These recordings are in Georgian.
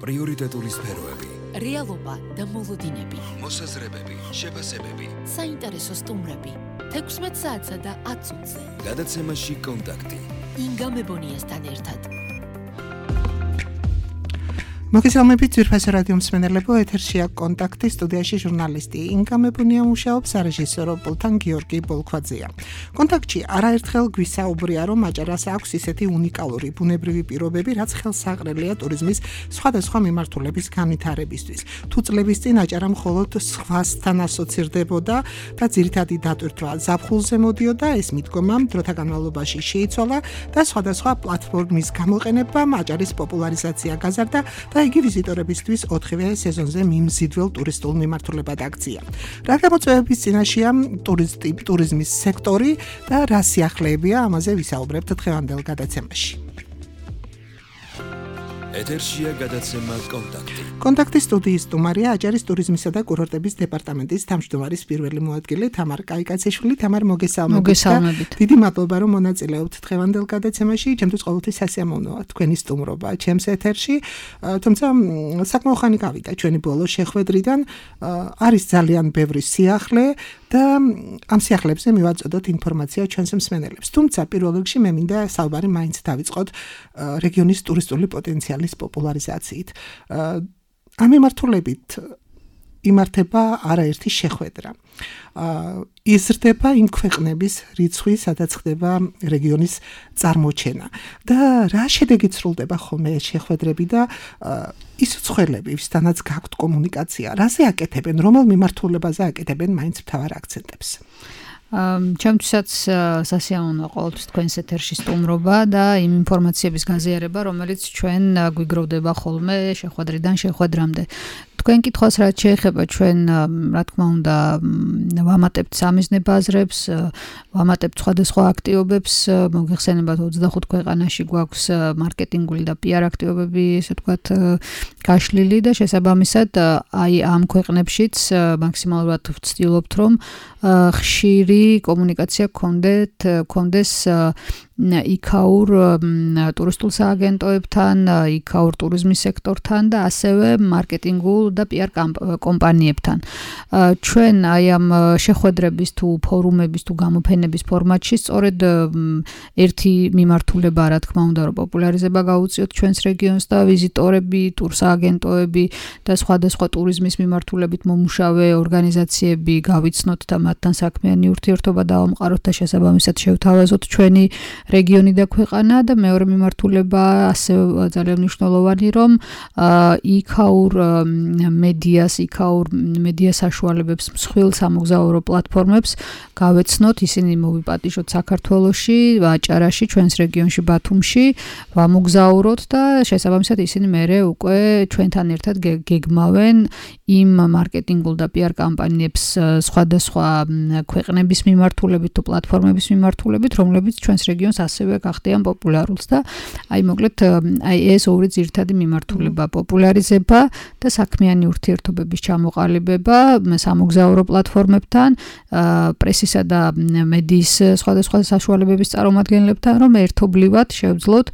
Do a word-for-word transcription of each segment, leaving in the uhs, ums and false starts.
პრიორიტეტული სფეროები, რეალობა და მოლოდინები, მოსაზრებები, შეფასებები, საინტერესო სტუმრები, თექვსმეტ საათსა და ათ წუთზე. გადაცემაში კონტაქტი. ინგა მებონიასთან ერთად. მოგესალმებით ძვირფასი რადიო მსმენელებო, ეთერშია კონტაქტი, სტუდიაში ჟურნალისტი ინგა მებონია მუშაობს, სარეჟისორო პულტთან გიორგი ბოლქვაძეა. კონტაქტში არაერთხელ გვისაუბრია, რომ აჭარას აქვს ისეთი უნიკალური ბუნებრივი პირობები, რაც ხელსაყრელია ტურიზმის სხვადასხვა მიმართულების განვითარებისთვის. თუ წლების წინ აჭარა მხოლოდ სხვასთან ასოცირდებოდა და ძირითადი დატვირთვა ზაფხულზე მოდიოდა, ეს მიდგომა დროთა განმავლობაში შეიცვალა და სხვადასხვა პლატფორმის გამოყენებამ აჭარის პოპულარიზაცია გაზარდა და იგი ვიზიტორებისთვის ოთხივე სეზონზე მიმზიდველ ტურისტულ მიმართულებად აქცია. რა გამოწვევების წინაშეა ტურიზმის სექტორი და რა სიახლეებია, ამაზე ვისაუბრებთ დღევანდელ გადაცემაში. ეთერშია გადაცემა კონტაქტი. კონტაქტის სტუდიის სტუმარია აჭარის ტურიზმისა და კურორტების დეპარტამენტის თავმჯდომარის პირველი მოადგილე თამარ კაიკაციშვილი. თამარ, მოგესალმებით. მოგესალმებით. დიდი მადლობა, რომ მონაწილეობთ დღევანდელ გადაცემაში. ჩემთვის ყოველთვის სასიამოვნოა თქვენი სტუმრობა ჩემს ეთერში. თუმცა საკმაო ხანი გავიდა ჩვენი ბოლო შეხვედრიდან. არის ძალიან ბევრი სიახლე და ამ სიახლეებზე მივაწოდოთ ინფორმაცია ჩვენს მსმენელებს. თუმცა პირველ რიგში მე მინდა საუბარი მაინც დავიწყოთ რეგიონის ტურისტული პოტენციალის პოპულარიზაციით. ამ მიმართულებით იმართება არაერთი შეხვედრა. იზრდება იმ ქვეყნების რიცხვი, სადაც ხდება რეგიონის წარმოჩენა. და რა შედეგით სრულდება ხოლმე შეხვედრები და ის უცხოელები, ვისთანაც გაქვთ კომუნიკაცია, რაზე აკეთებენ, რომელ მიმართულებაზე აკეთებენ მაინც მთავარ აქცენტებს? ჩემთვისაც სასიამოვნოა ყოველთვის თქვენს ეთერში სტუმრობა და იმ ინფორმაციების გაზიარება, რომელიც ჩვენ გვიგროვდება ხოლმე შეხვედრიდან შეხვედრამდე. თქვენ კითხვას რაც შეეხება, ჩვენ რა თქმა უნდა ვამატებთ სამიზნე ბაზრებს, ვამატებთ სხვადასხვა აქტივობებს, მოგეხსენებათ ოცდახუთ ქვეყანაში გვაქვს მარკეტინგული და პიარ აქტივობები, ესე ვთქვათ, გაშლილი და შესაბამისად აი ამ ქვეყნებშიც მაქსიმალურად ვცდილობთ, რომ ხშირი კომუნიკაცია გქონდეთ, გქონდეს იქაურ ტურისტულ სააგენტოებთან, იქაურ ტურიზმის სექტორთან და ასევე მარკეტინგულ და პიარ კომპანიებთან. ჩვენ აი ამ შეხვედრების თუ ფორუმების თუ გამოფენების ფორმატში სწორედ ერთი მიმართულება, რა თქმა უნდა, რომ პოპულარიზება გაუწიოთ ჩვენს რეგიონს და ვიზიტორები, ტურსააგენტოები და სხვადასხვა ტურიზმის მიმართულებით მომუშავე ორგანიზაციები გავიცნოთ და მათთან საქმიანი ურთიერთობა დავამყაროთ და შესაბამისად შევთავაზოთ ჩვენი რეგიონი და ქვეყანა და მეორე მიმართულება ასე ძალიან მნიშვნელოვანი, რომ იქაურ მედიას, იქაურ მედია საშუალებებს, მსხვილ სამოგზაურო პლატფორმებს გავეცნოთ, ისინი მოვიპატიჟოთ საქართველოში, აჭარაში, ჩვენს რეგიონში, ბათუმში, ვამოგზაუროთ და შესაბამისად ისინი მერე უკვე ჩვენთან ერთად გეგმავენ იმ მარკეტინგულ და პიარ კამპანიებს სხვადასხვა ქვეყნების მიმართულებით თუ პლატფორმების მიმართულებით, რომლებიც ჩვენს რეგიონს ასევე გახდიან პოპულარულს და აი მოკლედ აი ეს ორი ძირითადი მიმართულება, პოპულარიზება და საქმიანი ურთიერთობების ჩამოყალიბება სამოგზაურო პლატფორმებთან, პრესისა და მედიის სხვადასხვა საშუალებების წარმომადგენლებთან, რომ ერთობლივად შევძლოთ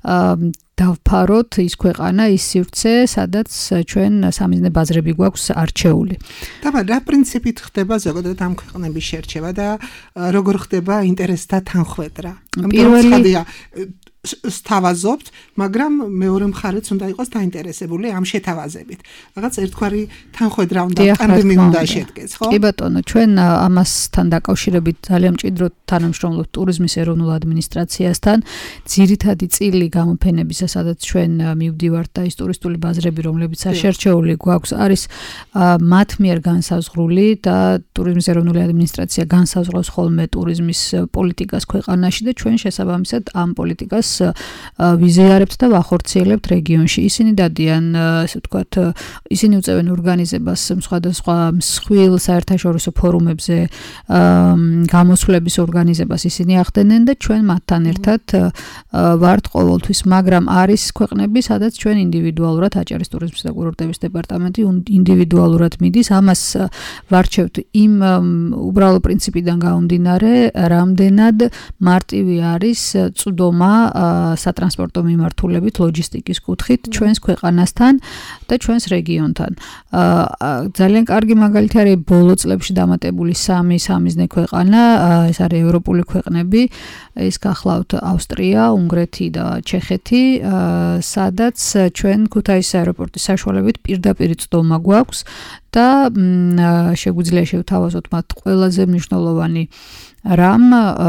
დავფაროთ ის ქვეყანა, ის სივრცე, სადაც ჩვენ სამიზნე ბაზრები გვაქვს არჩეული. და რა პრინციპით ხდება ზოგადად ამ ქვეყნების შერჩევა და როგორ ხდება ინტერესთა თანხვედრა? პირველი სთავაზობთ, მაგრამ მეორე მხარეც უნდა იყოს დაინტერესებული ამ შეთავაზებით. რაღაც ერთგვარი თანხვედრა უნდა, ტანდემი უნდა შედგეს, ხო? კი ბატონო, ჩვენ ამასთან დაკავშირებით ძალიან მჭიდროდ თანამშრომლობთ ტურიზმის ეროვნულ ადმინისტრაციასთან. ძირითადი წილი გამოფენებისა, სადაც ჩვენ მივდივართ და ის ტურისტული ბაზრები, რომლებიც საშერჩეული გვაქვს, არის მათ მიერ განსაზღვრული და ტურიზმის ეროვნული ადმინისტრაცია განსაზღვრავს ხოლმე ტურიზმის პოლიტიკას ქვეყანაში და ჩვენ შესაბამისად ამ პოლიტიკას ვიზიარებთ და ვახორციელებთ რეგიონში. ისინი დადიან, ასე ვთქვათ, ისინი უწევენ ორგანიზებას სხვადასხვა მსხვილ საერთაშორისო ფორუმებზე გამოსვლების ორგანიზებას ისინი ახდენენ და ჩვენ მათთან ერთად ვართ ყოველთვის, მაგრამ არის ქვეყნები, სადაც ჩვენ ინდივიდუალურად აჭარის ტურიზმის და კურორტების დეპარტამენტი ინდივიდუალურად მიდის. ამას ვარჩევთ იმ უბრალო პრინციპიდან გამომდინარე, რამდენად მარტივი არის წვდომა სატრანსპორტო მიმართულებით, ლოჯისტიკის კუთხით ჩვენს ქვეყანასთან და ჩვენს რეგიონთან. ძალიან კარგი მაგალითი არის ბოლო წლებში დამატებული სამი სამიზნე ქვეყანა, ეს არის ევროპული ქვეყნები, ეს გახლავთ ავსტრია, უნგრეთი და ჩეხეთი, სადაც ჩვენ ქუთაისის აეროპორტის საშუალებით პირდაპირ წვდომა გვაქვს და შეგვიძლია შევთავაზოთ მათ ყველაზე მნიშვნელოვანი რამ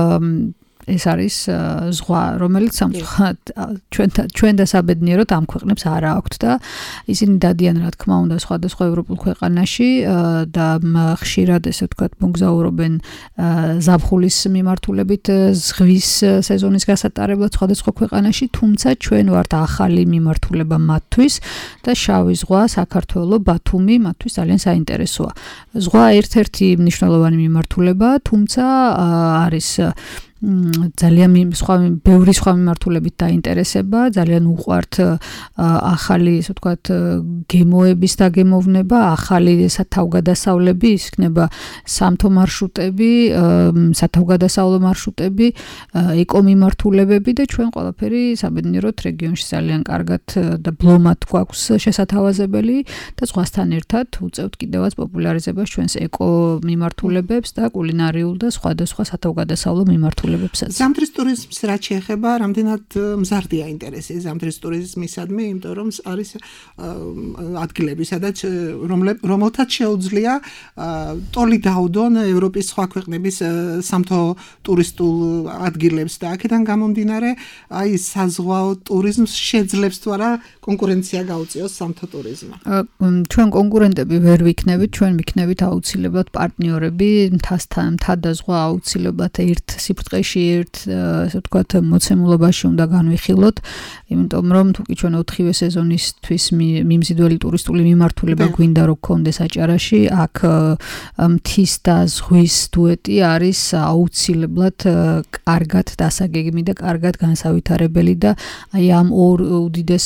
ეს არის ზღვა, რომელიც სამწუხაროდ ჩვენ ჩვენ დასაბედნიეროდ ამ ქვეყნებს არ აქვთ და ისინი დადიან რა თქმა უნდა სხვადასხვა ევროპულ ქვეყანაში და ხშირად ესე ვთქვათ მოგზაურობენ ზაფხულის მიმართულებით ზღვის სეზონის გასატარებლად სხვადასხვა ქვეყანაში, თუმცა ჩვენ ვართ ახალი მიმართულება მათთვის და შავი ზღვა, საქართველო, ბათუმი მათთვის ძალიან საინტერესოა. ზღვა ერთ-ერთი მნიშვნელოვანი მიმართულება, თუმცა არის ძალიან სხვა ბევრი სხვა მიმართულებით დაინტერესება, ძალიან უყვართ ახალი, ასე ვთქვათ, გემოების დაგემოვნება, ახალი სათავგადასავლები, ის იქნება სამთო მარშრუტები, სათავგადასავლო მარშრუტები, ეკომიმართულებები და ჩვენ ყველაფერი საბედნიეროდ რეგიონში ძალიან კარგად და ბლომად გვაქვს შესათავაზებელი და ზღვასთან ერთად უწევთ კიდევაც პოპულარიზებას ჩვენს ეკომიმართულებებს და კულინარიულ და სხვადასხვა სათავგადასავლო მიმართულებებს. ზამთრის ტურიზმს რაც შეეხება, რამდენად მზარდია ინტერესი ზამთრის ტურიზმისადმი, იმიტომ რომ არის ადგილები, სადაც რომელთაც შეუძლია ტოლი დაუდონ ევროპის სხვა ქვეყნების სამთო ტურისტულ ადგილებს და აქედან გამომდინარე, აი საზღვაო ტურიზმს შეძლებს თუ არა კონკურენცია გაუწიოს სამთო ტურიზმმა. ჩვენ კონკურენტები ვერ ვიქნებით, ჩვენ ვიქნებით აუცილებლად პარტნიორები, მთასთან, მთა და ზღვა აუცილებლად ერთ სიფრთხე ერთ ასე ვთქვათ მოცემულობაში უნდა განვიხილოთ, იმიტომ რომ თუკი ჩვენ ოთხივე სეზონისთვის მიმზიდველი ტურისტული მიმართულება გვინდა რომ გქონდეს აჭარაში, აქ მთის და ზღვის დუეტი არის აუცილებლად კარგად დასაგეგმი და კარგად განსავითარებელი და აი ამ ორ უდიდეს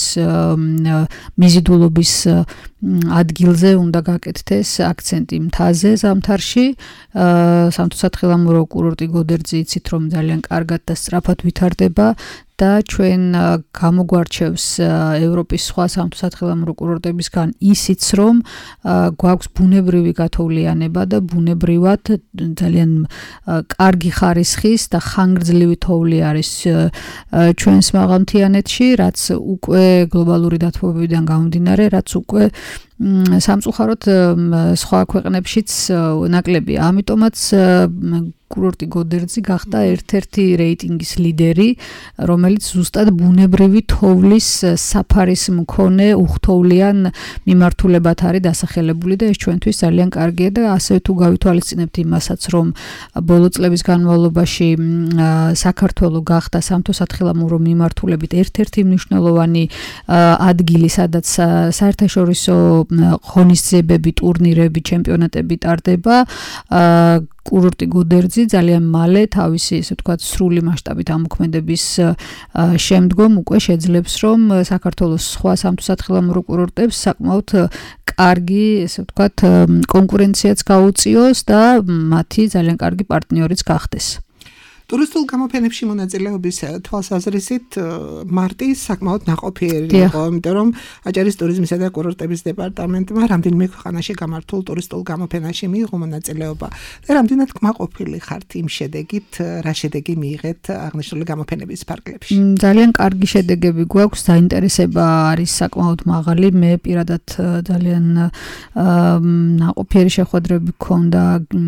მიზიდულობის ადგილზე უნდა გაკეთდეს აქცენტი მთაზე ზამთარში. სამთო სათხილამურო კურორტი გოდერძი იცით რომ ძალიან კარგად და სწრაფად ვითარდება და ჩვენ გამოგვარჩევს ევროპის სხვა სამთო სათხილამურო კურორტებისგან ისიც რომ გვაქვს ბუნებრივი გათოვლიანება და ბუნებრივად ძალიან კარგი ხარისხის და ხანგრძლივი თოვლი არის ჩვენს მაღალმთიანეთში, რაც უკვე გლობალური დათბობებიდან გამომდინარე, რაც უკვე სამწუხაროდ სხვა ქვეყნებშიც ნაკლები. ამიტომაც კურორტი გოდერძი გახდა ერთ-ერთი რეიტინგის ლიდერი, რომელიც ზუსტად ბუნებრივი თოვლის საფარის მქონე უხთოვლიან მიმართულებად არის დასახელებული და ეს ჩვენთვის ძალიან კარგია და ასევე თუ გავითვალისწინებთ იმასაც, რომ ბოლო წლების განმავლობაში საქართველო გახდა სამთო სათხილამურო მიმართულებით ერთ-ერთი მნიშვნელოვანი ადგილი, სადაც საერთაშორისო ღონისძიებები, ტურნირები, ჩემპიონატები ტარდება. კურორტი გოდერძი ძალიან მალე თავისი, ესე ვთქვათ, სრული მასშტაბით ამოქმედების შემდგომ უკვე შეძლებს, რომ საქართველოს სხვა სამთო სათხილამურო კურორტებს საკმაოდ კარგი, ესე ვთქვათ, კონკურენციაც გაუწიოს და მათი ძალიან კარგი პარტნიორიც გახდეს. ტურისტულ გამოფენებში მონაწილეობის თვალსაზრისით მარტი საკმაოდ ნაყოფიერი იყო, იმიტომ რომ აჭარის ტურიზმისა და კურორტების დეპარტამენტმა რამდენიმე ქვეყანაში გამართულ ტურისტულ გამოფენაში მიიღო მონაწილეობა. და რამდენად კმაყოფილი ხართ იმ შედეგით, რა შედეგი მიიღეთ აღნიშნული გამოფენების ფარგლებში? ძალიან კარგი შედეგები გვაქვს, დაინტერესება არის საკმაოდ მაღალი. მე პირადად ძალიან ნაყოფიერი შეხვედრები გქონდა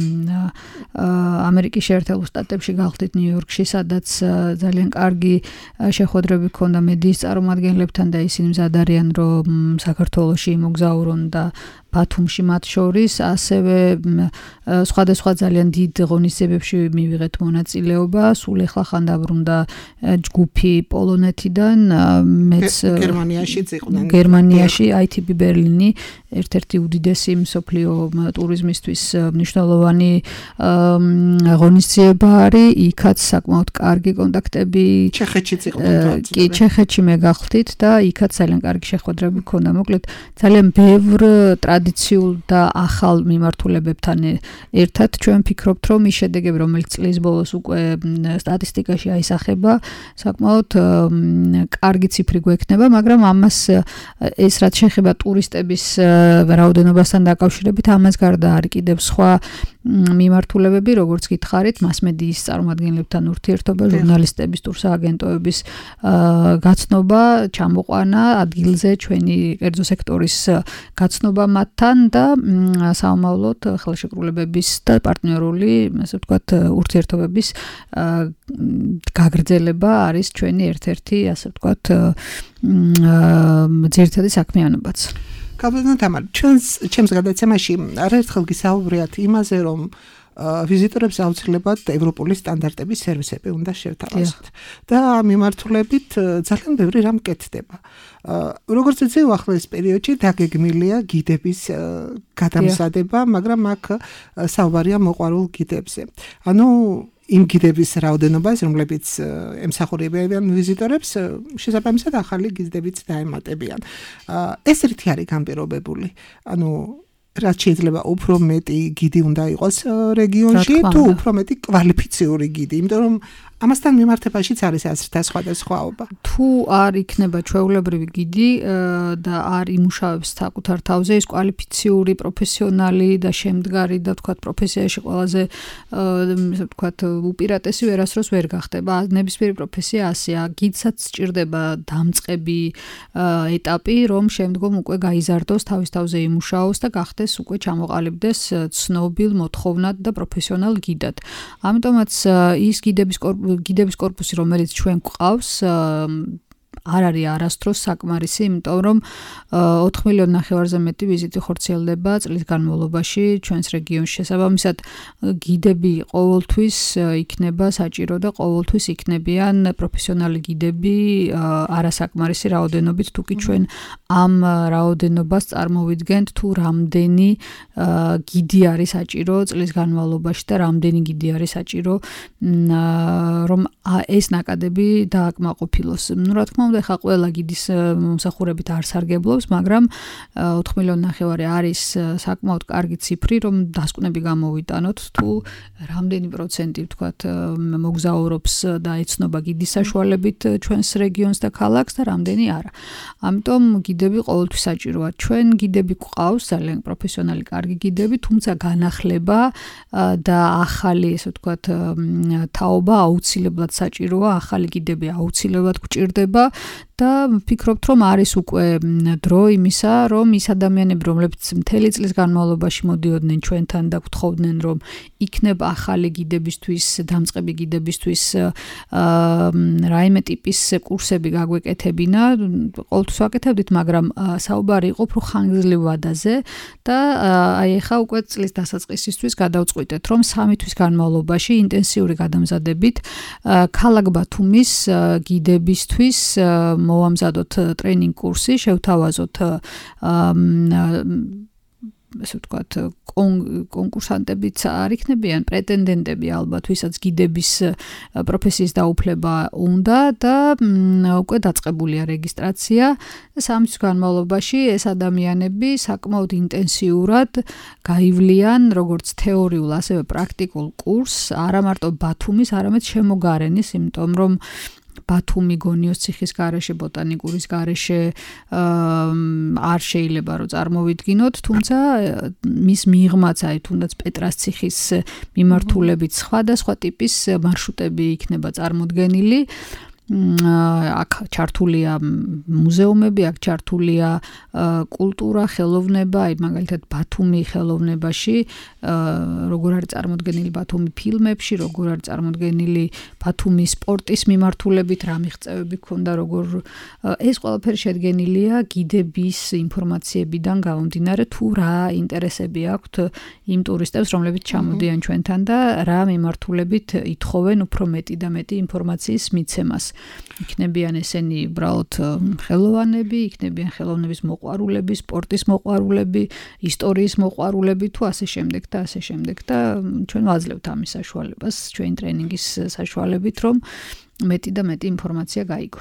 ამერიკის შეერთებულ შტატებში გახდით ნიუ-იორკში, სადაც ძალიან კარგი შეხვედრები ჰქონდა მედიის წარმომადგენლებთან და ისინი მზად არიან რომ საქართველოში იმოგზაურონ და ბათუმში მათ შორის, ასევე სხვადასხვა ძალიან დიდ ღონისძიებებში მივიღეთ მონაწილეობა. სულ ეხლა ხან დაბრუნდა ჯგუფი პოლონეთიდან, მეც გერმანიაშიც იყვნენ. გერმანიაში აი თი ბი ბერლინი, ერთ-ერთი უდიდესი მსოფლიო ტურიზმისთვის მნიშვნელოვანი ღონისძიება არის. იქაც საკმაოდ კარგი კონტაქტები. ჩეხეთშიც იყვნენ. კი, ჩეხეთში მე გახლდით და იქაც ძალიან კარგი შეხვედრები ჰქონდა. მოკლედ ძალიან ბევრ ტრადიციულ და ახალ მიმართულებებთან ერთად ჩვენ ვფიქრობთ, რომ ის შედეგები, რომელიც წლის ბოლოს უკვე სტატისტიკაში აისახება, საკმაოდ კარგი ციფრი გვექნება, მაგრამ ამას ეს რაც შეეხება ტურისტების რაოდენობასთან დაკავშირებით, ამას გარდა არის კიდევ სხვა მიმართულებები, როგორც გითხარით, მასმედიის წარმომადგენლებთან ურთიერთობა, ჟურნალისტების, ტურსააგენტოების გაცნობა, ჩამოყვანა ადგილზე, ჩვენი კერძო სექტორის გაცნობა მათთან და საომავლოდ ხელშეკრულებების და პარტნიორული, ასე ვთქვათ, ურთიერთობების გაგრძელება არის ჩვენი ერთ-ერთი, ასე ვთქვათ, ძირითადი საქმიანობაც. Კაბლიდან თამარ, ჩვენს ჩემს გადაცემაში არაერთხელ გისაუბრეთ იმაზე, რომ ვიზიტორებს აუცილებლად ევროპული სტანდარტების სერვისები უნდა შევთავაზოთ. და მიმართულებით ძალიან ბევრი რამ კეთდება. როგორც ეცე უახლოეს პერიოდში დაგეგმილია გიდების გადამზადება, მაგრამ აქ საუბარია მოყვარულ გიდებზე. ანუ იმ გიდების რაოდენობას, რომლებიც ემსახურებიან ვიზიტორებს, შესაბამისად ახალი გიდებიც დაემატებიან. ეს რითი არის განპირობებული? ანუ რაც შეიძლება უფრო მეტი გიდი უნდა იყოს რეგიონში, თუ უფრო მეტი კვალიფიციური გიდი, იმიტომ რომ ამასთან მიმართებაშიც არის ასრთა სხვადასხვაობა. თუ არ იქნება ჩვეულებრივი გიდი და არ იმუშავებს საკუთარ თავზე, ის კვალიფიციური, პროფესიონალი და შემდგარი და თქვათ პროფესიაში ყველაზე ასე ვთქვათ უპირატესი ვერასდროს ვერ გახდება. ნებისმიერი პროფესია ასეა, გიდსაც სჭირდება დამწყები ეტაპი, რომ შემდგომ უკვე გაიზარდოს თავის თავზე იმუშაოს და გახდეს უკვე ჩამოყალიბდეს ცნობილ, მოთხოვნად და პროფესიონალ გიდად. ამიტომაც ის გიდების გიდების корпуსი, რომელიც ჩვენ გვყავს, არ არის არასდროს საკმარისი, იმიტომ რომ ოთხ მილიონი ნახევარზე მეტი ვიზიტი ხორციელდება წლის განმავლობაში ჩვენს რეგიონში. შესაბამისად, გიდები ყოველთვის იქნება საჭირო და ყოველთვის იქნებიან პროფესიონალი გიდები არასაკმარისი რაოდენობით, თუკი ჩვენ ამ რაოდენობას წარმოვიდგენთ, თუ რამდენი გიდი არის საჭირო წლის განმავლობაში და რამდენი გიდი არის საჭირო, რომ ეს ნაკადები დააკმაყოფილოს. ნუ რა თქმა უნდა, ხა ყველა გიდის მომსახურებით არ სარგებლობს, მაგრამ ოთხ მილიონი ნახევარი არის საკმაოდ კარგი ციფრი, რომ დასკვნები გამოვიტანოთ, თუ რამდენი პროცენტი, ვთქვათ, მოგზაურობს და ეცნობა გიდის საშუალებით ჩვენს რეგიონს და ქალაქს და რამდენი არა. ამიტომ გიდები ყოველთვის საჭიროა. ჩვენ გიდები გვყავს, ძალიან პროფესიონალი, კარგი გიდები, თუმცა განახლება და ახალი, ესე ვთქვათ, თაობა აუცილებლად საჭიროა, ახალი გიდები აუცილებლად გვჭირდება. და ვფიქრობთ, რომ არის უკვე დრო იმისა, რომ ის ადამიანები, რომლებიც მთელი წლის განმავლობაში მოდიოდნენ ჩვენთან და გთხოვდნენ, რომ იქნება ახალი გიდებისთვის, დამწყები გიდებისთვის რაიმე ტიპის კურსები გაგვეკეთებინა, ყოველთვის ვაკეთებდით, მაგრამ საუბარი იყო უფრო ხანგრძლივ ვადაზე და აი ახლა უკვე წლის დასაწყისისთვის გადავწყვიტეთ, რომ სამი თვის განმავლობაში ინტენსიური გადამზადებით ქალაქ ბათუმის გიდებისთვის მოვამზადოთ ტრეინინგ კურსი, შევთავაზოთ ასე ვთქვათ, კონკურსანტებიც არ იქნებიან, პრეტენდენტები ალბათ, ვისაც გიდების პროფესიის დაუფლება უნდა და უკვე დაწყებულია რეგისტრაცია. სამი თვის განმავლობაში ეს ადამიანები საკმაოდ ინტენსიურად გაივლიან როგორც თეორიულ, ასევე პრაქტიკულ კურსს, არა მარტო ბათუმის, არამედ შემოგარენის, იმიტომ რომ ბათუმი გონიოს ციხის გარეშე, ბოტანიკურის გარეშე არ შეიძლება რომ წარმოვიდგინოთ, თუმცა მის მიღმაც აი თუნდაც პეტრას ციხის მიმართულებით სხვადასხვა ტიპის მარშრუტები იქნება წარმოდგენილი. აქ ჩართულია მუზეუმები, აქ ჩართულია კულტურა, ხელოვნება, აი მაგალითად ბათუმი ხელოვნებაში, როგორ არის წარმოდგენილი ბათუმი ფილმებში, როგორ არის წარმოდგენილი ბათუმი სპორტის მიმართულებით, რა მიღწევები ქონდა, როგორ ეს ყველაფერი შედგენილია გიდების ინფორმაციებიდან გამომდინარე, თუ რა ინტერესები აქვთ იმ ტურისტებს, რომლებიც ჩამოდიან ჩვენთან და რა მიმართულებით ითხოვენ უფრო მეტი და მეტი ინფორმაციის მიცემას. იქნებიან ესენი უბრალოდ ხელოვანები, იქნებიან ხელოვნების მოყვარულები, სპორტის მოყვარულები, ისტორიის მოყვარულები თუ ასე შემდეგ და ასე შემდეგ და ჩვენ ვაძლევთ ამის საშუალებას ჩვენი ტრეინინგის საშუალებით, რომ მეტი და მეტი ინფორმაცია გაიგონ.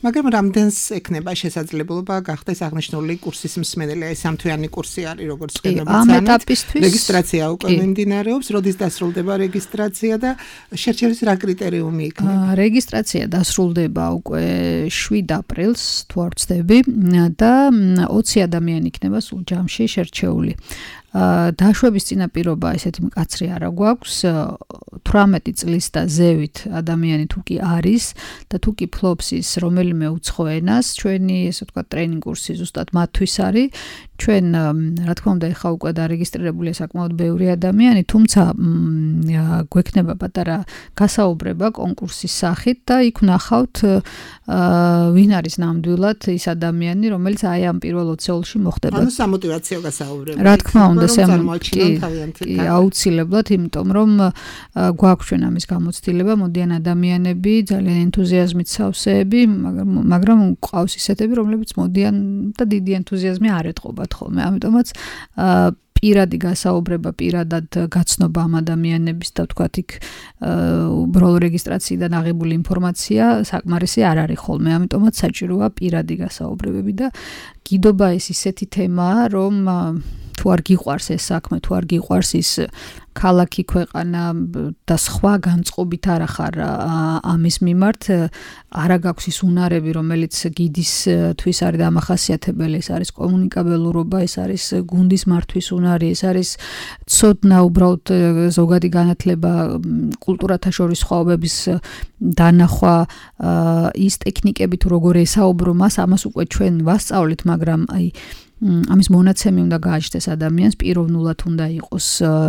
მაგრამ რამდენს ექნება შესაძლებლობა გახდეს აღნიშნული კურსის მსმენელი, აი სამთვიანი კურსი არის, როგორც გენობა ამ ეტაპისთვის რეგისტრაცია უკვე მიმდინარეობს, როდის დასრულდება რეგისტრაცია და შერჩევის რა კრიტერიუმი იქნება? რეგისტრაცია დასრულდება უკვე შვიდ აპრილს, თუ არ ვცდები, და ოცი ადამიანი იქნება სულ ჯამში შერჩეული. დაშვების წინაპირობა ესეთი მკაცრი არა გვაქვს, თვრამეტი წლის და ზევით ადამიანი თუ კი არის და თუ კი ფლობს ის რომელიმე უცხო ენას, ჩვენი ესე ვთქვათ ტრეინინგ კურსი ზუსტად მათთვის არის. ჩვენ რა თქმა უნდა ახლა უკვე დარეგისტრირებულია საკმაოდ ბევრი ადამიანი, თუმცა გვექნება პატარა გასაუბრება კონკურსის სახით და იქ ვნახავთ ვინ არის ნამდვილად ის ადამიანი, რომელიც აი ამ პირველ ოცეულში მოხდება. ანუ სამოტივაციო გასაუბრება. რა თქმა უნდა, კი, აუცილებლად, იმიტომ რომ გვაქვს ჩვენ ამის გამოცდილება, მოდიან ადამიანები, ძალიან ენთუზიაზმით სავსეები, მაგრამ ყავს ისეთები, რომლებიც მოდიან და დიდი ენთუზიაზმი არ ეთყობათ ხოლმე. ამიტომაც პირადი გასაუბრება, პირადად გაცნობა ამ ადამიანების და ვთქვათ იქ უბრალო რეგისტრაციიდან აღებული ინფორმაცია საკმარისი არ არის ხოლმე. ამიტომაც საჭიროა პირადი გასაუბრებები და გიდობა ეს ისეთი თემაა, რომ თუ არ გიყვარს ეს საქმე, თუ არ გიყვარს ის ქალაქი, ქვეყანა და სხვა განწყობით არ ახარ ამის მიმართ, არა გაქვს ის უნარები, რომელიც გიდისთვის არის დამახასიათებელი, ეს არის კომუნიკაბელურობა, ეს არის გუნდის მართვის უნარი, ეს არის ცოდნა უბრალოდ ზოგადი განათლება, კულტურათა შორის სხვაობების დანახვა, ის ტექნიკები თუ როგორ ესაუბრო მას, ამას უკვე ჩვენ ვასწავლით, მაგრამ აი ამის მონაცემი უნდა გააჩნდეს ადამიანს, პიროვნულად უნდა იყოს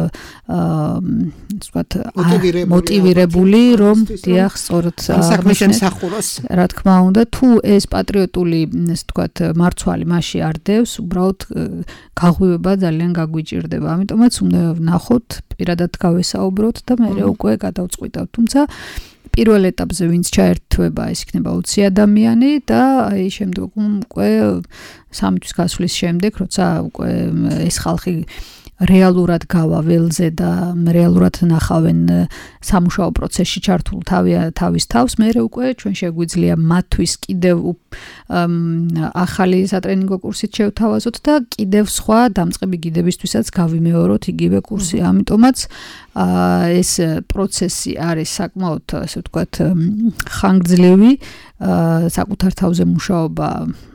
ვთქვათ მოტივირებული, რომ დიახ, სწორად საქმეს ემსახუროს. რა თქმა უნდა, თუ ეს პატრიოტული, ესე ვთქვათ, მარცვალი მასში არ დევს, უბრალოდ გაღვივება ძალიან გაგვიჭირდება. ამიტომაც უნდა ვნახოთ, პირადად გავესაუბროთ და მე უკვე გადავწყვიტავთ. თუმცა პირველ ეტაპზე ვინც ჩაერთვება, ეს იქნება ოცი ადამიანი და აი შემდეგ უკვე სამი თვის გასვლის შემდეგ, როცა უკვე ეს ხალხი რეალურად გავა ველზე და რეალურად ნახავენ სამუშაო პროცესში ჩართულ თავის თავს, მე უკვე ჩვენ შეგვიძლია მათთვის კიდევ ახალი სატრენინგო კურსით შევთავაზოთ და კიდევ სხვა დამწყები გიდებისთვისაც გავიმეოროთ იგივე კურსი. ამიტომაც ეს პროცესი არის საკმაოდ, ასე ვთქვათ, ხანგრძლივი, საკუთარ თავზე მუშაობა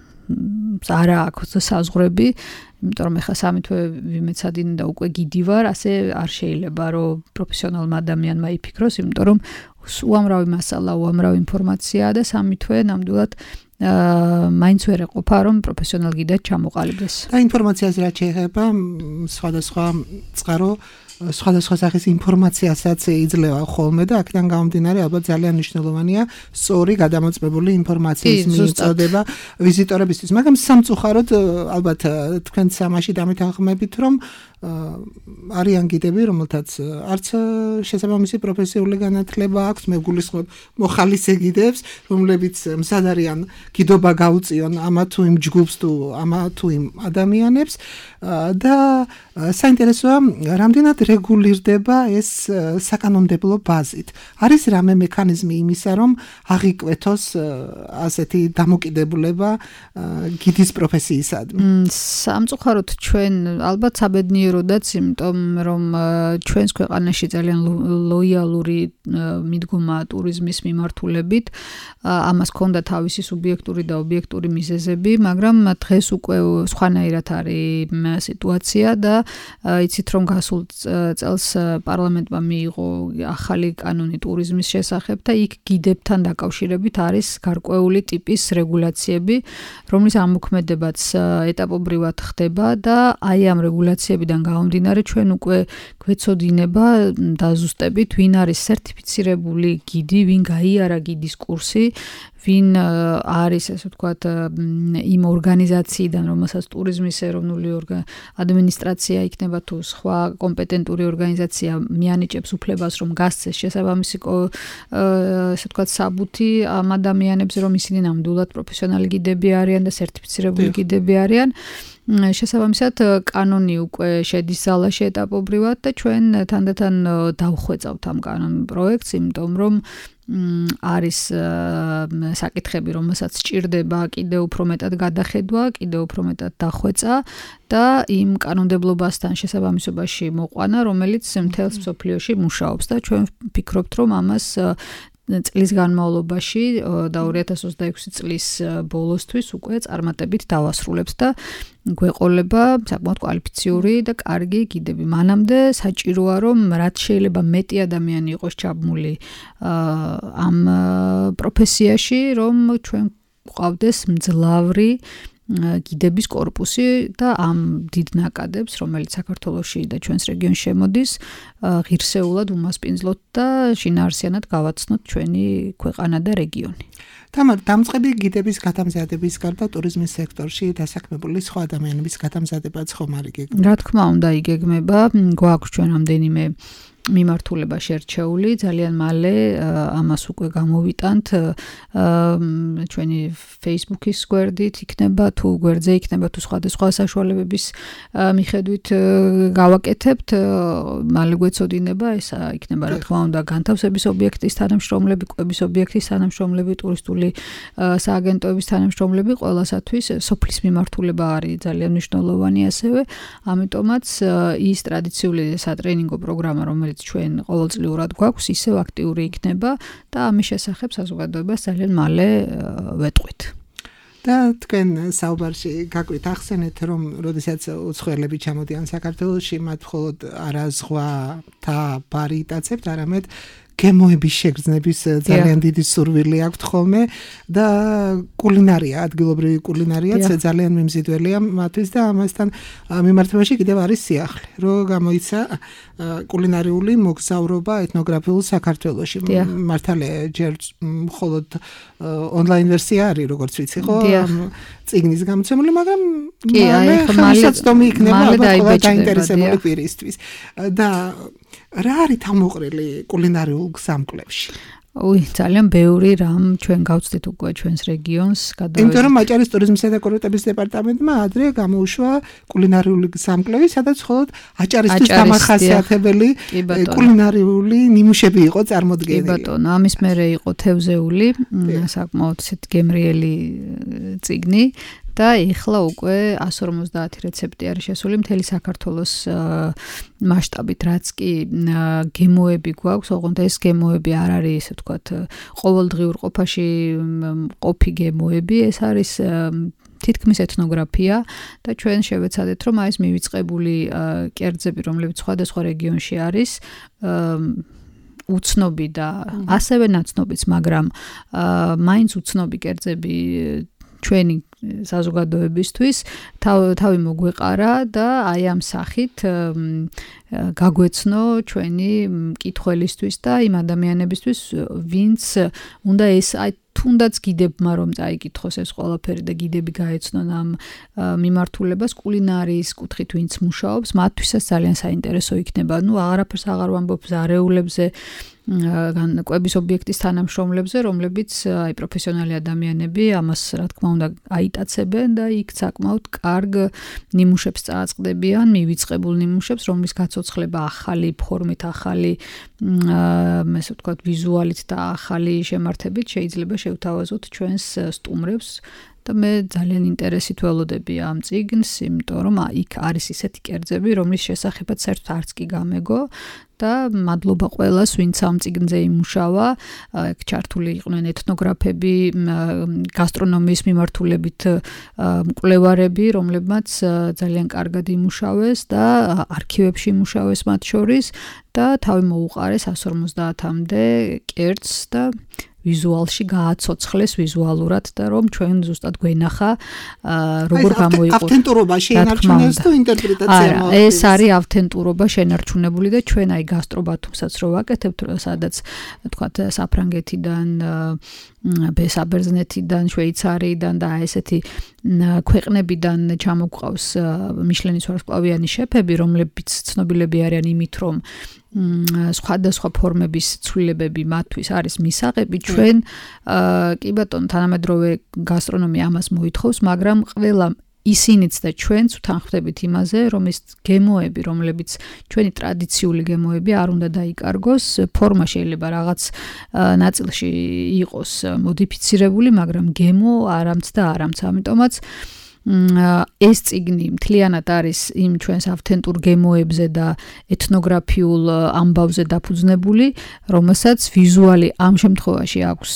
არა აქვს საზღვრები, იმიტომ რომ ეხლა სამი თვე ვიმეცადინე და უკვე გიდი ვარ, ასე არ შეიძლება რომ პროფესიონალმა ადამიანმა იფიქროს, იმიტომ რომ უამრავი მასალა, უამრავი ინფორმაციაა და სამი თვე ნამდვილად მაინც ვერ ეყოფა რომ პროფესიონალ გიდად ჩამოყალიბდეს. და ინფორმაციაზე რაც შეეხება სხვადასხვა წყარო სხვადასხვა სახის ინფორმაციასაც იძლევა ხოლმე და აქედან გამომდინარე ალბათ ძალიან მნიშვნელოვანია სწორი გადამოწმებული ინფორმაციის მიწოდება ვიზიტორებისთვის. მაგრამ სამწუხაროდ ალბათ თქვენ სამაში დამეთანხმებით, რომ არიან გიდები, რომელთაც არც შესაბამისი პროფესიული განათლება აქვს, მე გულისხმობ მოხალისე გიდებს, რომლებიც მზად არიან გიდობა გაუწიონ ამა თუ იმ ჯგუფს თუ ამა თუ იმ ადამიანებს და საინტერესოა, რამდენად რეგულირდება ეს საკანონმდებლო ბაზით. არის რამე მექანიზმი იმისა, რომ აღიკვეთოს ასეთი დამოკიდებულება გიდის პროფესიისადმი? სამწუხაროდ ჩვენ ალბათ საბედნიეროდაც, იმიტომ რომ ჩვენს ქვეყანაში ძალიან ლოიალური მიდგომაა ტურიზმის მიმართულებით, ამას ჰქონდა თავისი სუბიექტური და ობიექტური მიზეზები, მაგრამ დღეს უკვე სხვანაირად არის სიტუაცია და იცით რომ გასულ წელს პარლამენტმა მიიღო ახალი კანონი ტურიზმის შესახებ და იქ გიდებთან დაკავშირებით არის გარკვეული ტიპის რეგულაციები, რომლის ამოქმედებაც ეტაპობრივად ხდება და აი ამ რეგულაციებიდან გამომდინარე ჩვენ უკვე გვეცოდინება დაზუსტებით, ვინ არის სერტიფიცირებული გიდი, ვინ გაიარა გიდის კურსი, ვინ არის, ასე ვთქვათ, იმ ორგანიზაციიდან, რომელსაც ტურიზმის ეროვნული ადმინისტრაცია იქნება თუ სხვა კომპეტენტური ორგანიზაცია მიანიჭებს უფლებას, რომ გასცეს შესაბამისი, ასე ვთქვათ, საბუთი ამ ადამიანებს, რომ ისინი ნამდვილად პროფესიონალი გიდები არიან და სერტიფიცირებული გიდები არიან. შესაბამისად კანონი უკვე შედის ზალაში ეტაპობრივად და ჩვენ თანდათან დავხვეწავთ ამ კანონ პროექტს, იმიტომ რომ არის საკითხები, რომელსაც სჭირდება კიდევ უფრო მეტად გადახედვა, კიდევ უფრო მეტად დახვეწა და იმ კანონმდებლობასთან შესაბამისობაში მოყვანა, რომელიც მთელს მსოფლიოში მუშაობს და ჩვენ ვფიქრობთ, რომ ამას წლის განმავლობაში და ორი ათას ოცდაექვსი წლის ბოლოსთვის უკვე წარმატებით დავასრულებთ და გვეყოლება საკმაოდ კვალიფიციური და კარგი გიდები. მანამდე საჭიროა, რომ რაც შეიძლება მეტი ადამიანი იყოს ჩაბმული ამ პროფესიაში, რომ ჩვენ გვყავდეს მძლავრი გიდების კორპუსი და ამ დიდ ნაკადებს, რომელიც საქართველოში და ჩვენს რეგიონში შემოდის, ღირსეულად უმასპინძლოთ და შინაარსიანად გავაცნოთ ჩვენი ქვეყანა და რეგიონი. თამარ, დამწყები გიდების გადამზადების გარდა ტურიზმის სექტორში დასაქმებული სხვა ადამიანების გადამზადებაც ხომ არ იგეგმება? რა თქმა უნდა, იგეგმება. გვაქვს ჩვენ რამდენიმე მიმართულება შერჩეული, ძალიან მალე ამას უკვე გამოვიტანთ ჩვენი Facebook-ის გვერდით იქნება, თუ გვერდზე იქნება, თუ სხვადასხვა საშუალებების მიხედვით გავაკეთებთ, მალე გვეცოდინება, ეს იქნება რა თქმა უნდა განთავსების ობიექტის თანამშრომლები, კვების ობიექტის თანამშრომლები, ტურისტული სააგენტოების თანამშრომლები, ყველასათვის სოფლის მიმართულება არის ძალიან მნიშვნელოვანი ასევე, ამიტომაც ის ტრადიციული სატრენინგო პროგრამა, რომელიც ჩვენ ყოველწლიურად გვაქვს, ისევ აქტიური იქნება და ამის შესახებ საზოგადოებას ძალიან მალე ვეტყვით. და თქვენ საუბარში გაგვით ახსენეთ, რომ როდესაც უცხოელები ჩამოდიან საქართველოში, მათ მხოლოდ არა ზღვა და ბარი იტაცებთ, არამედ გემოების შეგრძნების ძალიან დიდი სურვილი აქვთ ხოლმე და კულინარია, ადგილობრივი კულინარიაც ძალიან მიმზიდველია მათთვის და ამასთან მიმართებაში კიდევ არის სიახლე, რომ გამოიცა კულინარიული მოგზაურობა ეთნოგრაფიულ საქართველოში. მართალია, ჯერ მხოლოდ ონლაინ ვერსია არის, როგორც ვიცი, ხო? წიგნის გამოცემული, მაგრამ მალე ხელმისაწვდომი იქნება ყველა დაინტერესებული პირისთვის. და რა არის თავმოყრილი კულინარიულ გზამკვლევში? უი, ძალიან ბევრი რამ ჩვენ გავწვდით უკვე ჩვენს რეგიონს. იმიტომ რომ აჭარის ტურიზმისა და კურორტების დეპარტამენტმა ადრე გამოუშვა კულინარიული გზამკვლევი, სადაც მხოლოდ აჭარისთვის დამახასიათებელი კულინარიული ნიმუშები იყო წარმოდგენილი. კი ბატონო, ამის მერე იყო თევზეული, საკმაოდ ისეთ გემრიელი წიგნი. და ეხლა უკვე εκατს ორმოცდაათი რეცეპტი არის შესული მთელი საქართველოს მასშტაბით, რაც კი გემოები გვაქვს, ოღონდ ეს გემოები არ არის, ესე ვთქვათ, ყოველდღიურ ყოფაში ყოფი გემოები, ეს არის თითქმის ეთნოგრაფია და ჩვენ შევეცადეთ, რომ აი ეს მივიწყებული კერძები, რომლებიც სხვადასხვა რეგიონში არის, უცნობი და ასევე ნაცნობიც, მაგრამ მაინც უცნობი კერძები ჩვენი საზოგადოებისთვის თავი მოგვეყარა და აი ამ სახით გაგვეცნო ჩვენი მკითხველისთვის და იმ ადამიანებისთვის, ვინც უნდა ეს აი თუნდაც გიდებმა რომ წაიკითხოს ეს ყველაფერი და გიდები გაეცნონ ამ მიმართულებას კულინარიის კუთხით, ვინც მუშაობს, მათთვისაც ძალიან საინტერესო იქნება. ნუ აღარაფერს აღარ ვამბობ ზარეულებზე, კვების ობიექტის თანამშრომლებზე, რომლებიც აი პროფესიონალი ადამიანები ამას რა თქმა უნდა აიტაცებენ და იქ საკმაოდ კარგ ნიმუშებს წააწყდებიან, მივიწყებულ ნიმუშებს, რომლის გაცოცხლება ახალი ფორმით, ახალი ესე ვთქვათ ვიზუალით და ახალი შემართებით შეიძლება შევთავაზოთ ჩვენს სტუმრებს და მე ძალიან ინტერესით ველოდები ამ წიგნს, იმიტომ რომ იქ არის ისეთი კერძები, რომლის შესახებაც საერთოდ არც კი გამეგო და მადლობა ყველას, ვინც ამ წიგნზე იმუშავა. ეგ ჩართული იყვნენ ეთნოგრაფები, გასტრონომიის მიმართულებით მკვლევარები, რომლებმაც ძალიან კარგად იმუშავეს და არქივებში იმუშავეს მათ შორის და თავი მოუყარეს εκατს ორმოცდაათამდე კერძს და ვიზუალში გააცოცხლეს ვიზუალურად და რომ ჩვენ ზუსტად გვენახა როგორ გამოიყურება. ავთენტურობა შეენარჩუნეს თუ ინტერპრეტაცია მოხდეს? ეს არის ავთენტურობა შენარჩუნებული და ჩვენ აი გასტრობათუმსაც რო ვაკეთებთ, სადაც თქვათ საფრანგეთიდან, ბესაბერძნეთიდან, შვეიცარიიდან და ესეთი ქვეყნებიდან ჩამოგვყავს მიშლენის ვარსკვლავიანი შეფები, რომლებიც ცნობილები არიან იმით, რომ სხვადასხვა ფორმების ცვლილებები მათთვის არის მისაღები. ჩვენ კი ბატონო თანამედროვე გასტრონომია ამას მოითხოვს, მაგრამ ყველა ისინიც და ჩვენც ვთანხმდებით იმაზე, რომ ეს გემოები, რომლებიც ჩვენი ტრადიციული გემოები არ უნდა დაიკარგოს, ფორმა შეიძლება რაღაც ნაწილში იყოს მოდიფიცირებული, მაგრამ გემო არამც და არამც. ამიტომაც ეს წიგნი მთლიანად არის იმ ჩვენს ავთენტურ გემოებზე და ეთნოგრაფიულ ამბავზე დაფუძნებული, რომელსაც ვიზუალი ამ შემთხვევაში აქვს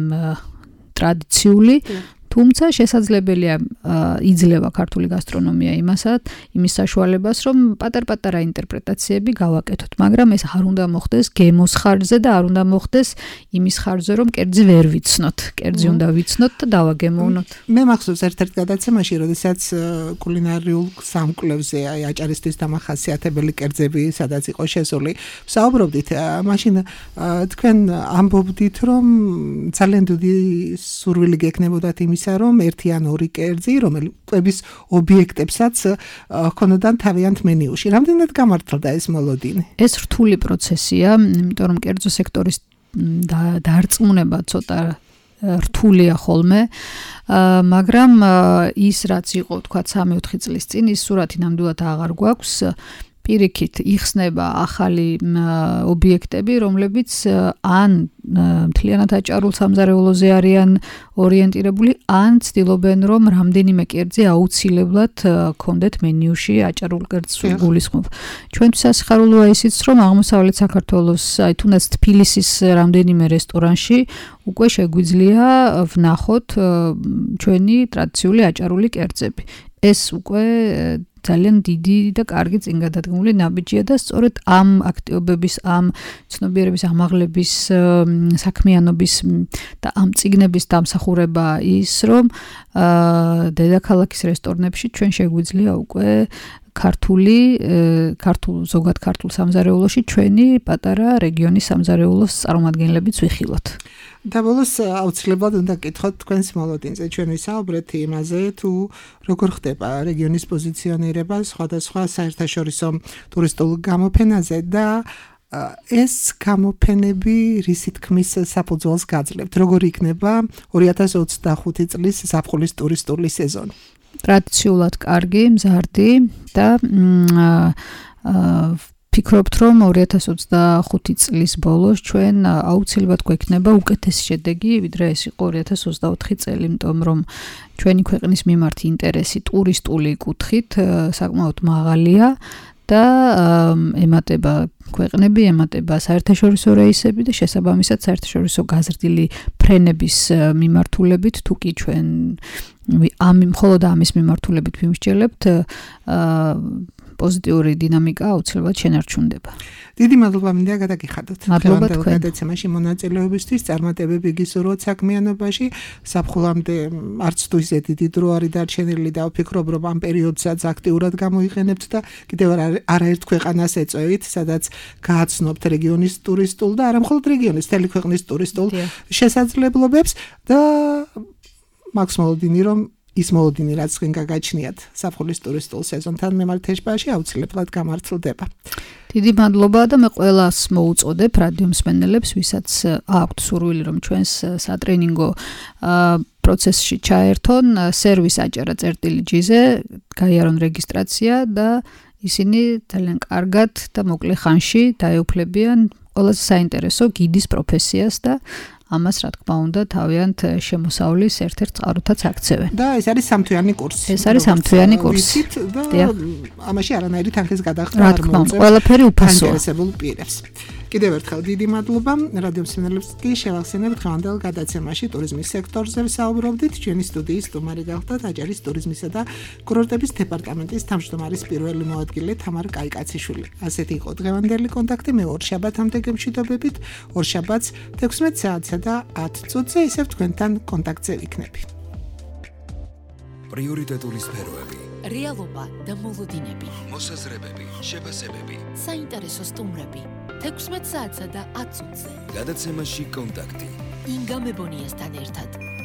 ტრადიციული, თუმცა შესაძლებელია იძლევა ქართული გასტრონომია იმასაც, იმის საშუალებას, რომ პატარ-პატარა ინტერპრეტაციები გავაკეთოთ, მაგრამ ეს არ უნდა მოხდეს გემოს ხარჯზე და არ უნდა მოხდეს იმის ხარჯზე, რომ კერძი ვერ ვიცნოთ. კერძი უნდა ვიცნოთ და დავაგემოვნოთ. მე მახსოვს ერთ-ერთ გადაცემაში, როდესაც კულინარიულ სამკვლევზე, აი აჭარისთვის დამახასიათებელი კერძები, სადაც იყო შესული, ვსაუბრობდით, მაშინ თქვენ ამბობდით, რომ ძალიან დიდი სურვილი გექნებოდათ იმის რომ ერთი ან ორი კერძი, რომელების ობიექტებსაც ჰქონოდან თავიანთ მენიუში. რამდენად გამართლდა ეს მოლოდინი? ეს რთული პროცესია, იმიტომ რომ კერძო სექტორის დარწმუნება ცოტა რთულია ხოლმე, მაგრამ ის რაც იყო, თქვა სამი-ოთხი წლის წინ, ის სურათი ნამდვილად აღარ გვაქვს. პირიქით იხსნება ახალი ობიექტები, რომლებიც ან მთლიანად აჭარულ სამზარეულოზე არიან ორიენტირებული, ან ცდილობენ, რომ რამდენიმე კერძი აუცილებლად კონდეთ მენიუში აჭარულ კერძს გულისხმობ. ჩვენთვის ასიხარულოა ისიც, რომ აღმოსავლეთ საქართველოს, აი თუნდაც თბილისის რამდენიმე რესტორანში უკვე შეგვიძლია ვნახოთ ჩვენი ტრადიციული აჭარული კერძები. ეს უკვე ძალიან დიდი და კარგი წინგადადგმული ნაბიჯია და სწორედ ამ აქტივობების, ამ ცნობიერების ამაღლების, საქმიანობის და ამ წიგნების დამსახურება ის, რომ დედაქალაქის რესტორნებში ჩვენ შეგვიძლია უკვე ქართული, ქართულ ზოგად ქართულ სამზარეულოში ჩვენი პატარა რეგიონის სამზარეულოს წარმომადგენლებიც ვიხილოთ. და ბოლოს აუცილებლად უნდა გკითხოთ თქვენს მოლოდინზე. ჩვენ ვისაუბრეთ იმაზე, თუ როგორ ხდება რეგიონის პოზიციონირება სხვადასხვა საერთაშორისო ტურისტულ გამოფენაზე და ეს გამოფენები რისი თქმის საფუძველს გაძლევთ? როგორ იქნება ორი ათას ოცდახუთი წლის ზაფხულის ტურისტული სეზონი? ტრადიციულად კარგი, მზარდი და ფიქრობთ, რომ ორი ათას ოცდახუთი წლის ბოლოს ჩვენ აუცილებლად გვექნება უკეთესი შედეგი, ვიდრე ეს იყო ორი ათას ოცდაოთხი წელი, იმიტომ რომ ჩვენი ქვეყნის მიმართ ინტერესი ტურისტული კუთხით საკმაოდ მაღალია და ემატება ქვეყნები, ემატება საერთაშორისო რეისები და შესაბამისად საერთაშორისო გაზრდილი ფრენების მიმართულებით, თუ კი ჩვენ ამ მხოლოდ ამის მიმართულებით ვიმსჯელებთ, პოზიტიური დინამიკა აუცილებლად შენარჩუნდება. დიდი მადლობა მინდა გადაგიხადოთ. მადლობა თქვენ. გადაცემაში მონაწილეობისთვის, წარმატებები გისურვოთ საქმიანობაში. საფხულამდე არც თუ ისე დიდი დრო არის დარჩენილი და ვფიქრობ, რომ ამ პერიოდსაც აქტიურად გამოიყენებთ და კიდევ არაერთ ქვეყანას ეწევით, სადაც გააცნობთ რეგიონის ტურისტულ და არა მხოლოდ რეგიონის, მთელი ქვეყნის ტურისტულ შესაძლებლობებს და მაქვს მოლოდინი, რომ ის მოლოდინი, რაც თქვენ გაგაჩნიათ საფხულის ტურისტულ სეზონთან მიმართ ეშბაში, აუცილებლად გამართლდება. დიდი მადლობა და მე ყველას მოუწოდებ რადიო მსმენელებს, ვისაც აქვთ სურვილი, რომ ჩვენს სატრენინგო პროცესში ჩაერთონ, სერვის აჭარა წერტილი ჯი-ზე გაიარონ რეგისტრაცია და ისინი ძალიან კარგად და მოკლე ხანში დაეუფლებიან ყველაზე საინტერესო გიდის პროფესიას და ამას რა თქმა უნდა თავიანთ შემოსავლის ერთ-ერთ წყაროთაც აქცევენ. და ეს არის სამთვიანი კურსი. ეს არის სამთვიანი კურსი. და ამაში არანაირი თანხის გადახდა არ მოუწევს. ყველაფერი უფასოა. ინტერესებულ პირებს. კიდევ ერთხელ დიდი მადლობა. რადიო მსმენელებს კი შევახსენებთ დღევანდელ გადაცემაში ტურიზმის სექტორზე ვსაუბრობდით. ჩვენი სტუდიის სტუმარი გახლდათ აჭარის ტურიზმისა და კურორტების დეპარტამენტის თავმჯდომარის პირველი მოადგილე თამარ კაიკაციშვილი. ასეთი იყო დღევანდელი კონტაქტი. მე ორ შაბათამდე გემშვიდობებით. ორ შაბათს თექვსმეტ საათსა და ათ წუთზე ისევ თქვენთან კონტაქტზე ვიქნები. პრიორიტეტული სფეროები, რეალობა და მოლოდინები, მოსაზრებები, შეფასებები, საინტერესო სტუმრები, თექვსმეტ საათსა და ათ წუთზე. გადაცემაში კონტაქტი. ინგა მებონიასთან ერთად.